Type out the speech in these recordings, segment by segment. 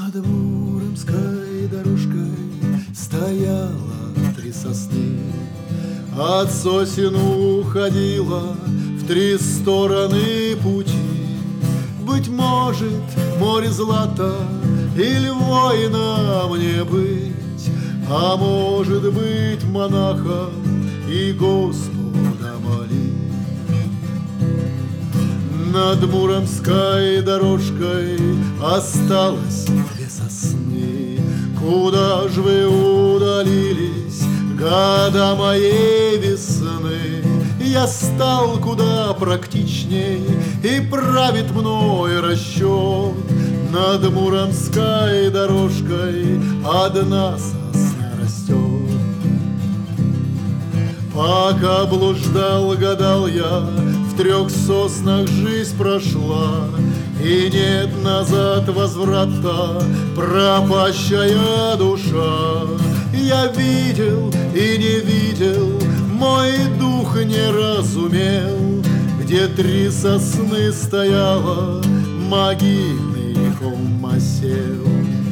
Над муромской дорожкой стояло 3 сосны, от сосен уходила в 3 стороны пути. Быть может, море злата или воина мне быть, а может быть, монахом и Господа молить. Над муромской дорожкой осталось 2 сосны. Куда ж вы удалились, года моей весны? Я стал куда практичней, и правит мной расчет. Над муромской дорожкой одна сосна растет. Пока блуждал, гадал я, в 3 соснах жизнь прошла, и нет назад возврата, пропащая душа. Я видел и не видел, мой дух не разумел, где 3 сосны стояло, могильный холм осел.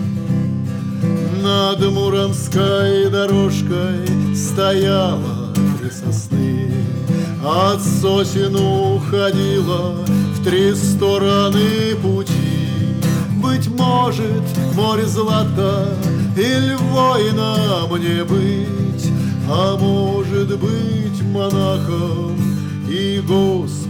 Над муромской дорожкой стояло 3 сосны, от сосен уходила в 3 стороны пути. Быть может, море злата или воина мне быть, а может быть, монахом и Господом